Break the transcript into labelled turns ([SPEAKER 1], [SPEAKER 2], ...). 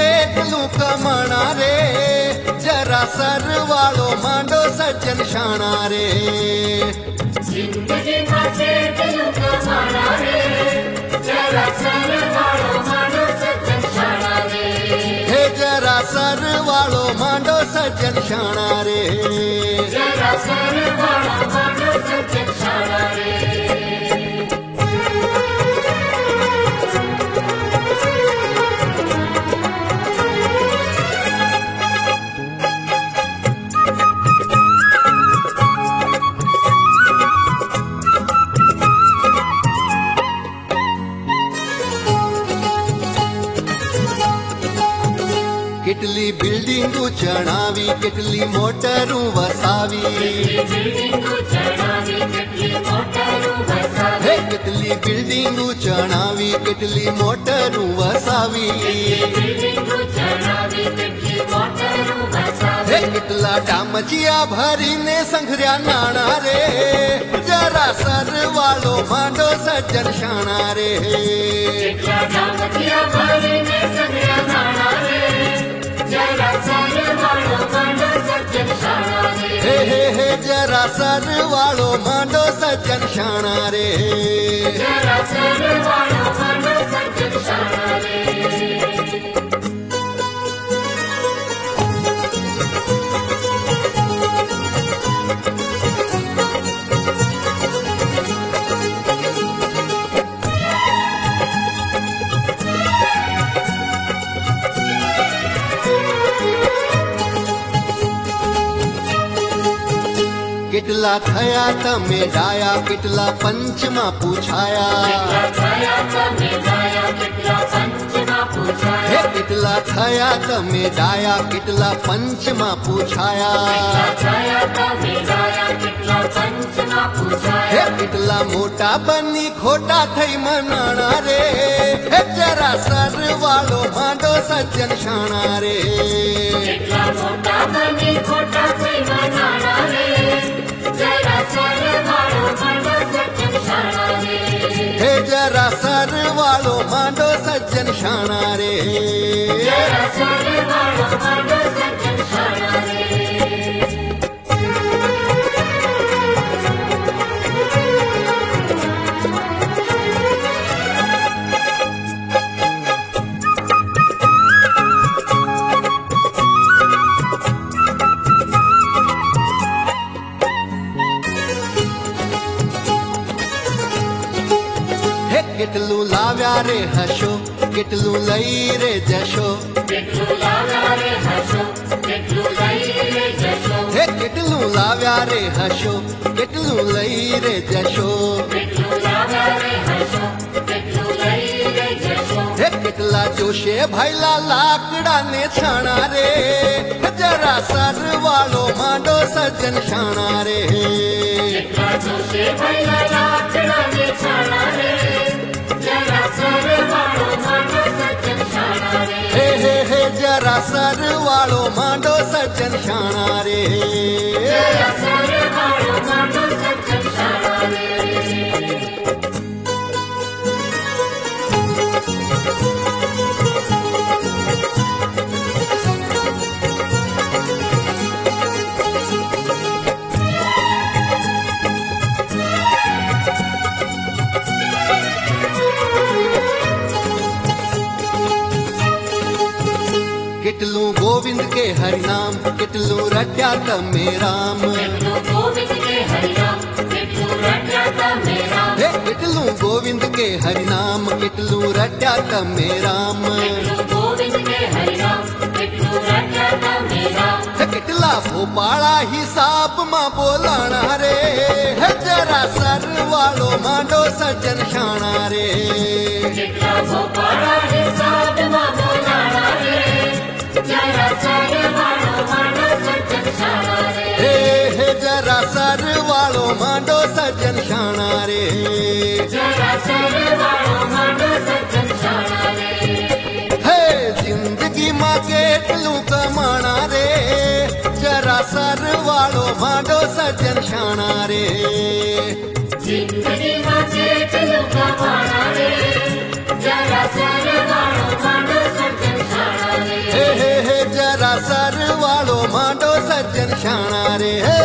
[SPEAKER 1] કેટલું કમાણા રે જરા સરવાળો માંડો સજ્જન શાણા રે
[SPEAKER 2] જિંદગીમાં કેટલું કમાણા રે જરા સરવાળો માંડો સજ્જન શાણા રે
[SPEAKER 1] હે જરા સરવાળો માંડો સજ્જન શાણા રે
[SPEAKER 2] જરા સરવાળો માંડો સજ્જન શાણા રે
[SPEAKER 1] કેટલી બિલ્ડિંગો ચણાવી કેટલી મોટરું વસાવી હે કેટલી બિલ્ડિંગો ચણાવી કેટલી મોટરું વસાવી હે કેટલા ડામચિયા ભરીને સંઘર્યા નાણા રે જરા સરવાળો માંડો સજ્જન શાણા રે હે હે હે જરા સરવાળો માંડો સજ્જન શાણા રે કેટલા થયા તમે ડાયા કેટલા પંચમાં પૂછાયા હે કેટલા થયા તમે ડાયા કેટલા પંચમાં પૂછાયા હે કેટલા મોટા બની ખોટા થઈ મનાણા રે હે જરા સરવાળો માંડો સજ્જન શાણા રે હે જરા સરવાળો માંડો સજ્જન શાણા રે કેટલું લાવ્યા રે હશો કેટલું લઈ રે જશો હે કેટલું લાવ્યા રે હશો કેટલું લઈ રે જશો હે કેટલા જોશે ભાઈલા લાકડાને છાણા રે જરા સરવાળો માંડો સજ્જન શાણા રે હે હે હે જરા સરવાળો માંડો સજ્જન શાણા રે કેટલું ગોવિંદ કે હરિનામ કેટલું રટ્યા તમે રામ હે કેટલું ગોવિંદ કે હરિનામ કેટલું રટ્યા તમે રામ હે કેટલા ભોપાળા હિસાબમાં બોલાણા રે હે જરા સરવાળો માંડો સજ્જન શાણા રે હે હે જરા સરવાળો માંડો સજ્જન શાણા રે હે જિંદગીમાં કેટલું કમાણા રે જરા સરવાળો માંડો સજ્જન શાણા રે
[SPEAKER 2] જિંદગીમાં કેટલું કમાણા રે જરા સરવાળો માંડો સજ્જન શાણા રે
[SPEAKER 1] जरा सरवाळो मांडो सज्जन शाणा रे।